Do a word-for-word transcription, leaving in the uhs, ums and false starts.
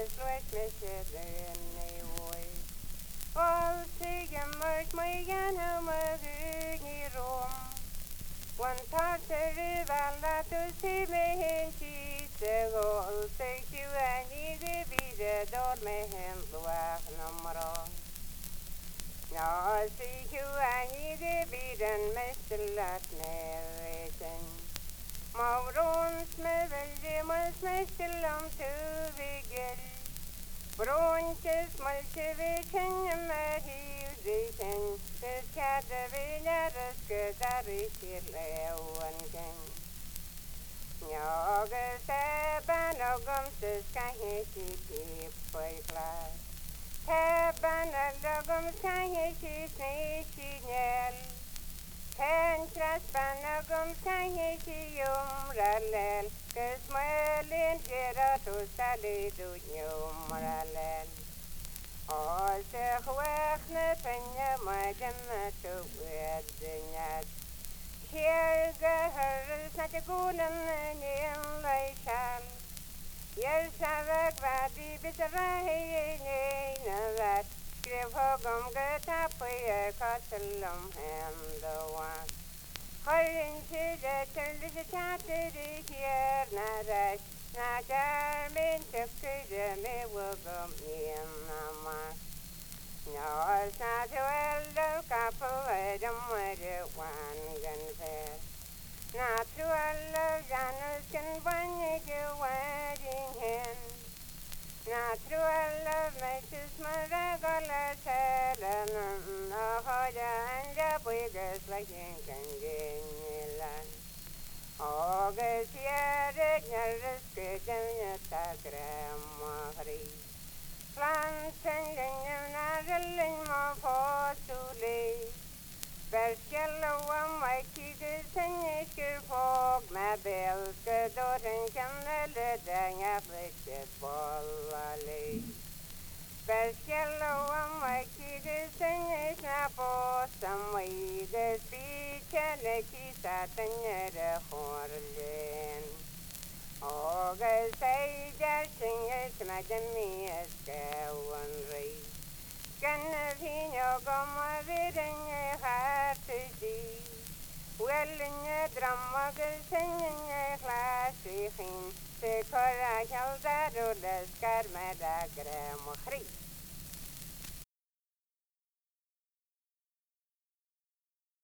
sluit met je nee hoor. Al zie je moet mij gaan helemaal hierom. Want als er wel laten zien me heen kiezen, al zeg je en je weer door me heen luach nummer. Nou zie je en je weer een meester laat me weten. Maar ons me wil je ons meester om te wegen. Brontjes multje weken je me hier zitten. Dus gaat de winnaar is daar is hier leeuwen. Ja, ge hebben nog om te schijnen die voor klaar. Hebben nog om schijnen die snel. Ten kras nog om schijnen die omralel. Gesmelen gerat och stället ut njumralen. Och så skväkna penja magen to vednjat. Kjerga hörr snakke golen nen lejsal. Jer savak vadi bisra hej nej vat. Skrev hogom gata på jag kastelom händoan. Hörren till det till det chatter det här när när jag min tycker med vågom innan. Ja, snart väl då kapel de med wangen för. Natural janus kan vange wedding hen. Natural makes my regular selen och har jag byggas like kangelan. Och ser jag skeden jag grämma planten den narlen må få soli. Berskjella mig kigge senjer fåg med belske då den kan den jag flyttet bollali. Berskjella mig kigge senjer snabbt och som i det spikande kisa tenjer hårlen. Och säg där synger som att den är skånri. Kan finna komma vid den här till dig. Wellen drömmer sängen klass i skinn. Det korra kjaldar och det skar med gräm och skrik.